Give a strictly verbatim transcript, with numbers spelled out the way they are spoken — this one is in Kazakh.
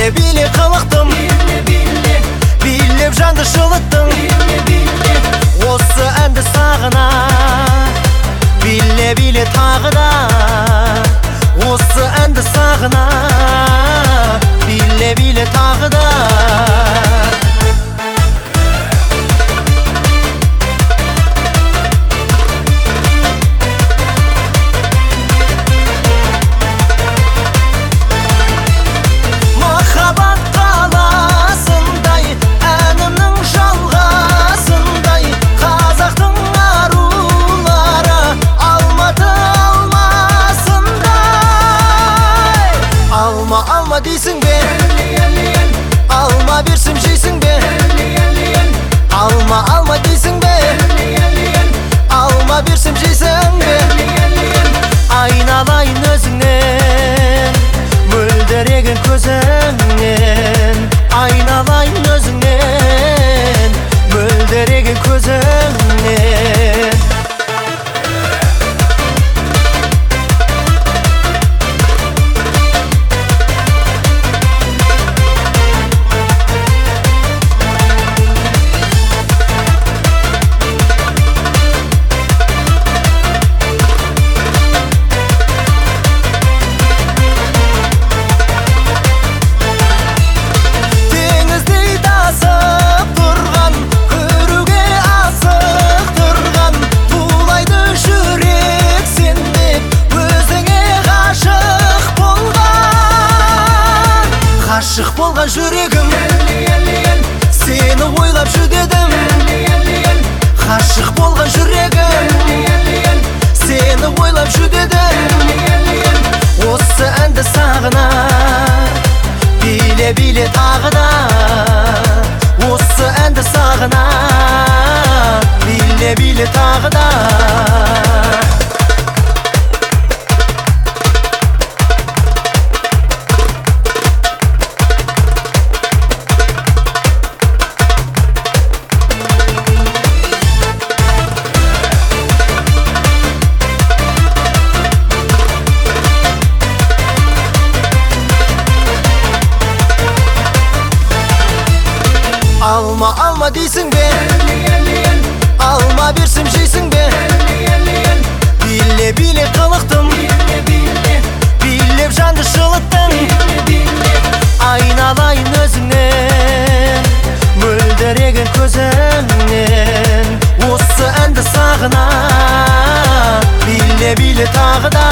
Bile kılıktım, bilip жанды жылыттың. Осы әнді сағына Bile bile тағы да Осы әнді сағына Bile bile тағы да Alma дейсің бе, алма берсем жейсің бе. Алма алма дейсің бе, алма берсем жейсің бе. Айналайын өзіңнен, мөлдіреген көзіңнен. Айналайын өзіңнен, мөлдіреген көзіңнен. Ғашық болған жүрегім Сені ойлап жүдедім. Ғашық болған жүрегім Сені ойлап жүдедім. Осы әнді сағына Биле биле тағы да Осы әнді сағына Биле биле тағы да Alma alma дейсің бе, алма берсем жейсің бе. Биле биле қылықтым, билеп жанды жылыттың. Айналайын өзіңнен, мөлдіреген көзіңнен. Осы әнді сағына, биле биле тағы да